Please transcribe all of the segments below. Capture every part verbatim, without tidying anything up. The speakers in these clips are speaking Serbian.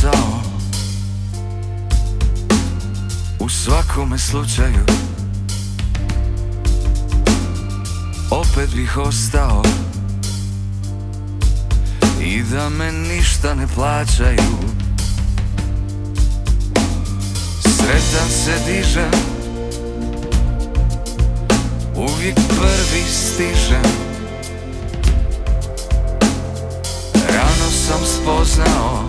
posao. U svakome slučaju opet bih ostao i da me ništa ne plaćaju. Sretan se dižem, uvijek prvi stižem. Rano sam spoznao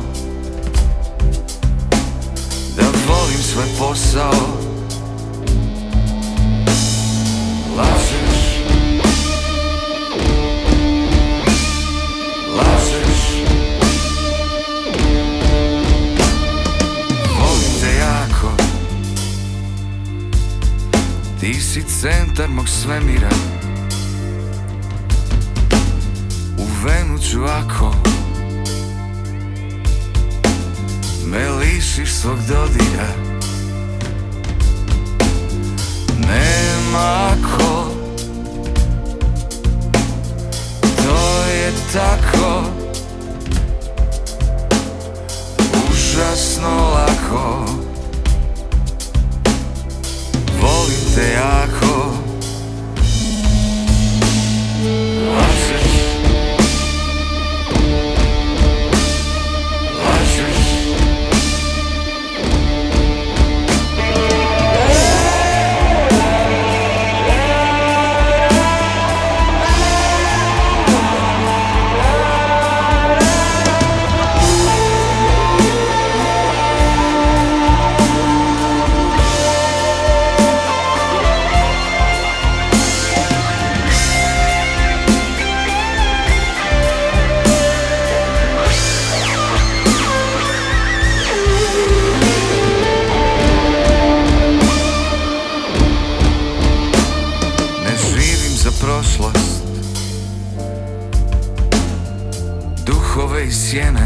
da volim svoj posao. Lažeš, lažeš, volim te jako. Ti si centar mog svemira. U venu ću ako me lišiš svog dodira. Nema ako, to je tako užasno lako. Volim te jako. Lažeš, lažeš, prošlost, duhove i sjene.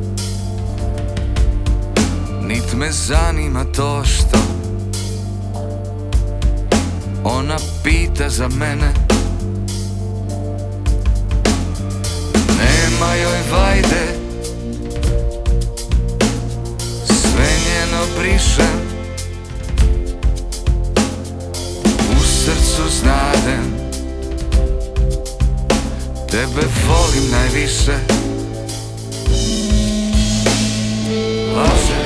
Nit me zanima to što ona pita za mene. Nema joj vajde, sve njeno brišem. U srcu znadem, tebe volim najviše. Lažem.